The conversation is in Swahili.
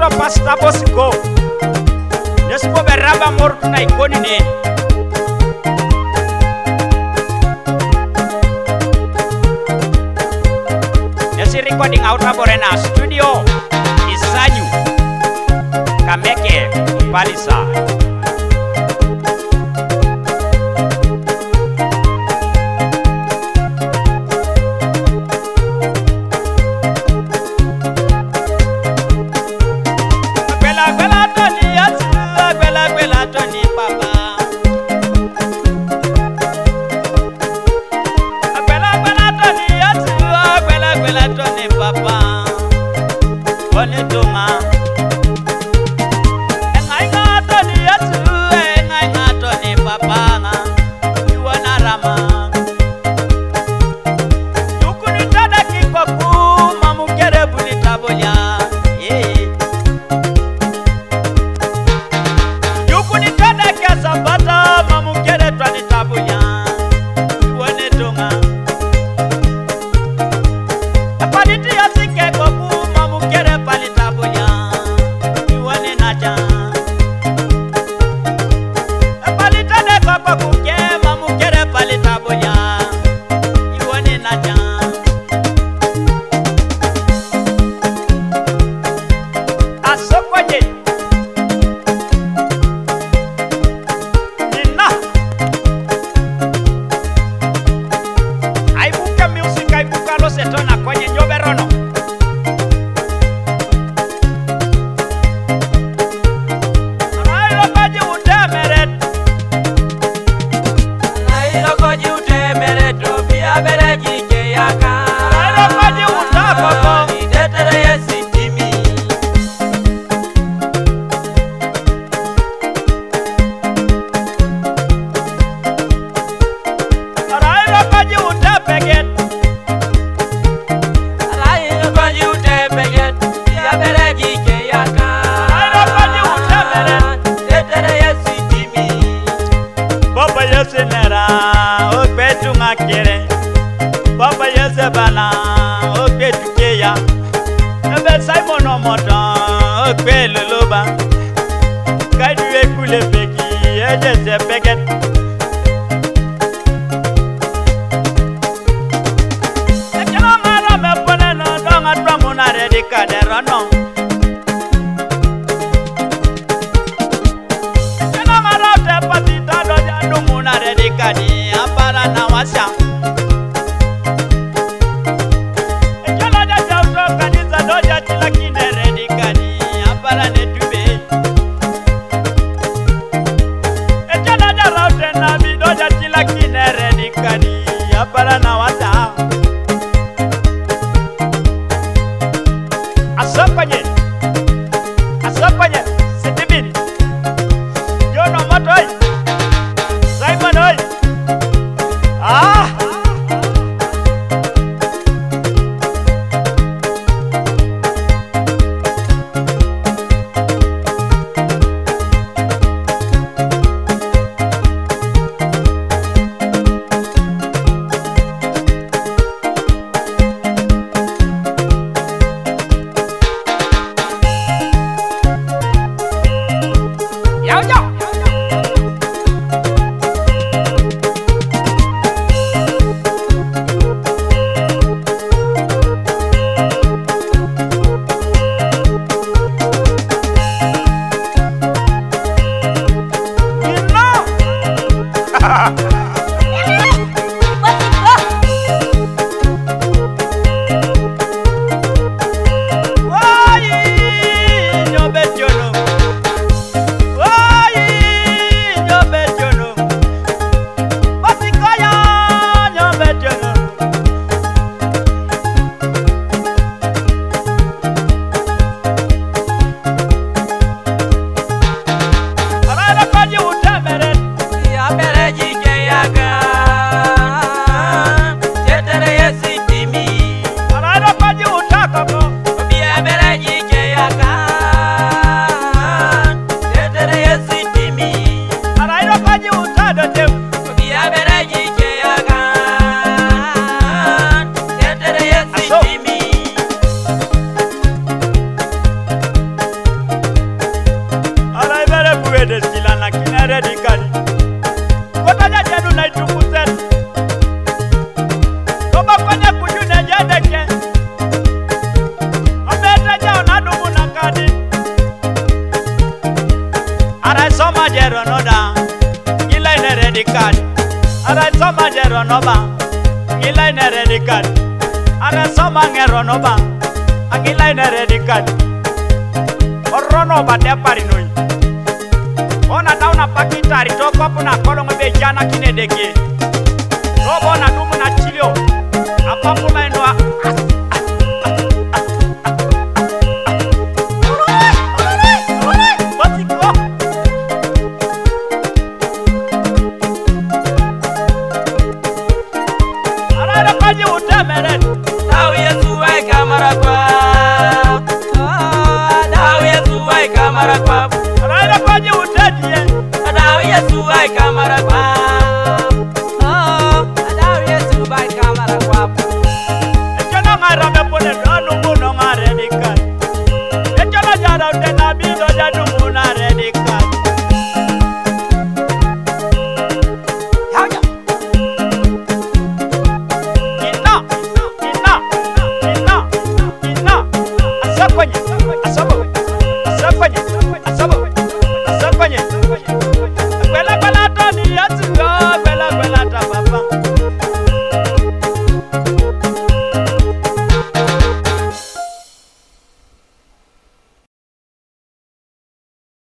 Pastor Bosco. Nespo beraba mortu na ikoni ne. Nesi recording outa Borena studio Isanyu Kameke Palisa. Papa Yesebana, okay to Kea, Ebe Simon Omoto, okay Luluba, Kaidu Kule Peki, Ejes a Becket. I cannot matter my Ponano, don't at Ramona Redica, the Rono. I cannot matter the Patita, don't Muna Redica, Apara Nawasa. Para na wata asapanya rono ba angila ina redikani orono ba depari noi ona dauna pakitari toko puna kolongo be jana kinedeke robo na dumu na chilio apapula inwa